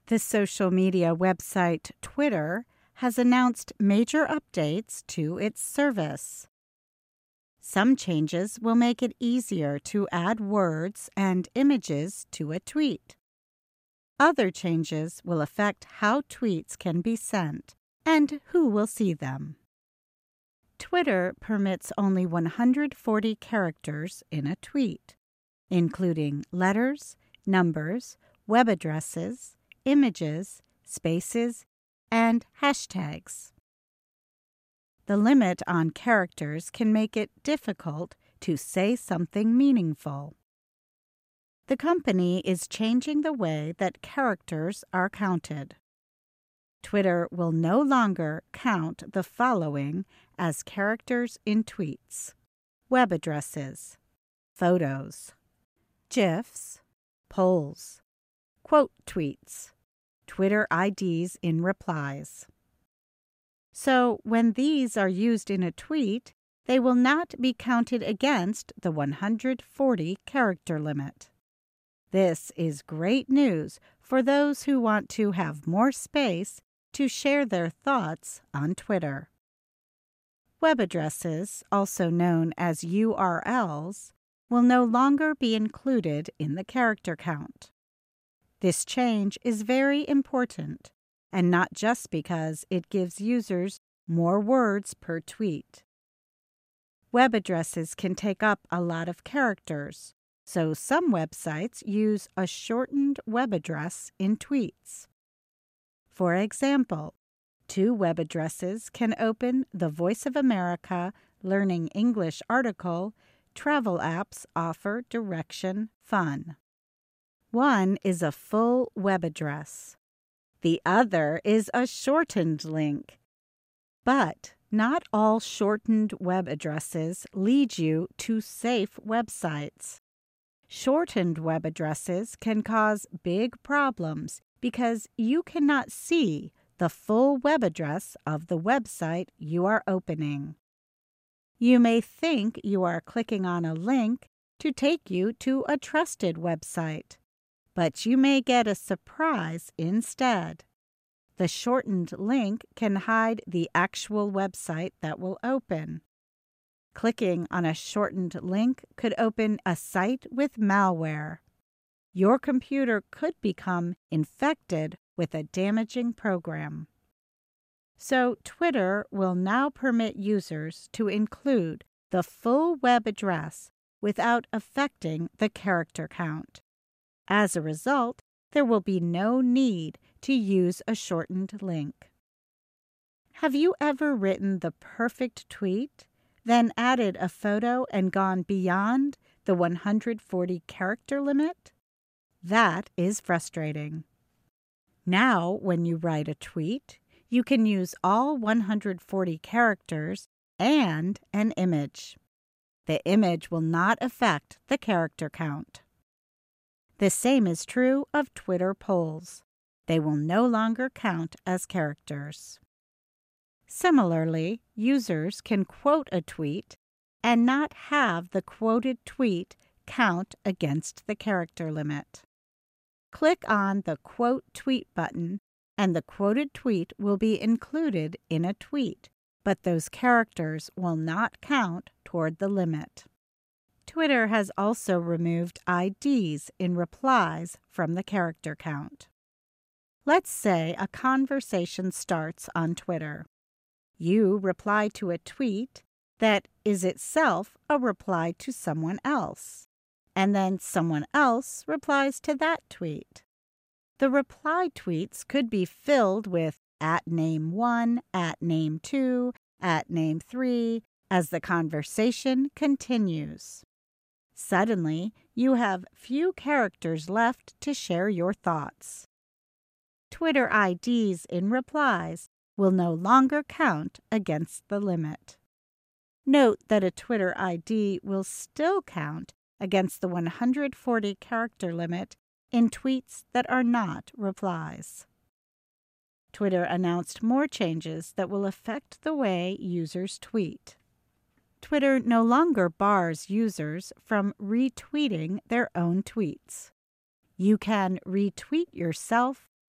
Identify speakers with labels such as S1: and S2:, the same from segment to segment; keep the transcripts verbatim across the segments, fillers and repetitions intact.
S1: The social media website Twitter has announced major updates to its service. Some changes will make it easier to add words and images to a tweet. Other changes will affect how tweets can be sent and who will see them. Twitter permits only one hundred forty characters in a tweet, including letters, numbers, web addresses, images, spaces, and hashtags. The limit on characters can make it difficult to say something meaningful. The company is changing the way that characters are counted. Twitter will no longer count the following as characters in tweets: web addresses, photos, GIFs, polls, quote tweets, Twitter I Ds in replies. So when these are used in a tweet, they will not be counted against the one hundred forty character limit. This is great news for those who want to have more space to share their thoughts on Twitter. Web addresses, also known as U R Ls, will no longer be included in the character count. This change is very important, and not just because it gives users more words per tweet. Web addresses can take up a lot of characters, so some websites use a shortened web address in tweets. For example, two web addresses can open the Voice of America Learning English article, Travel Apps Offer Direction Fun. One is a full web address. The other is a shortened link. But not all shortened web addresses lead you to safe websites. Shortened web addresses can cause big problems because you cannot see the full web address of the website you are opening. You may think you are clicking on a link to take you to a trusted website, but you may get a surprise instead. The shortened link can hide the actual website that will open. Clicking on a shortened link could open a site with malware. Your computer could become infected with a damaging program. So Twitter will now permit users to include the full web address without affecting the character count. As a result, there will be no need to use a shortened link. Have you ever written the perfect tweet, then added a photo and gone beyond the one hundred forty character limit? That is frustrating. Now, when you write a tweet, you can use all one hundred forty characters and an image. The image will not affect the character count. The same is true of Twitter polls. They will no longer count as characters. Similarly, users can quote a tweet and not have the quoted tweet count against the character limit. Click on the Quote Tweet button, and the quoted tweet will be included in a tweet, but those characters will not count toward the limit. Twitter has also removed I Ds in replies from the character count. Let's say a conversation starts on Twitter. You reply to a tweet that is itself a reply to someone else, and then someone else replies to that tweet. The reply tweets could be filled with at name one, at name two, at name three, as the conversation continues. Suddenly, you have few characters left to share your thoughts. Twitter I Ds in replies will no longer count against the limit. Note that a Twitter I D will still count against the one hundred forty character limit in tweets that are not replies. Twitter announced more changes that will affect the way users tweet. Twitter no longer bars users from retweeting their own tweets. You can retweet yourself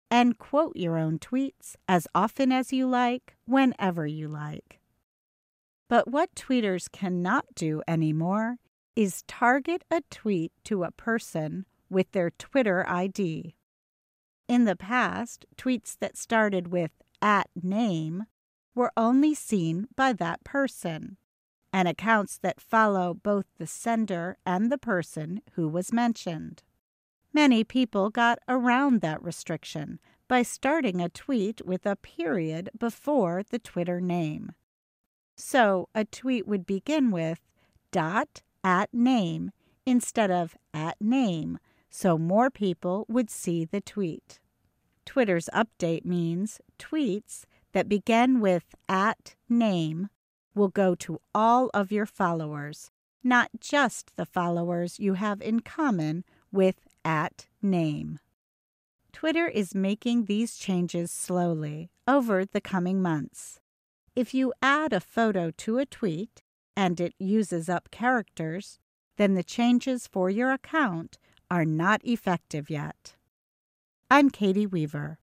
S1: and quote your own tweets as often as you like, whenever you like. But what tweeters cannot do anymore is target a tweet to a person with their Twitter I D. In the past, tweets that started with at name were only seen by that person, and accounts that follow both the sender and the person who was mentioned. Many people got around that restriction by starting a tweet with a period before the Twitter name. So a tweet would begin with dot at name instead of at name, so more people would see the tweet. Twitter's update means tweets that begin with at name will go to all of your followers, not just the followers you have in common with at name. Twitter is making these changes slowly over the coming months. If you add a photo to a tweet and it uses up characters, then the changes for your account are not effective yet. I'm Katie Weaver.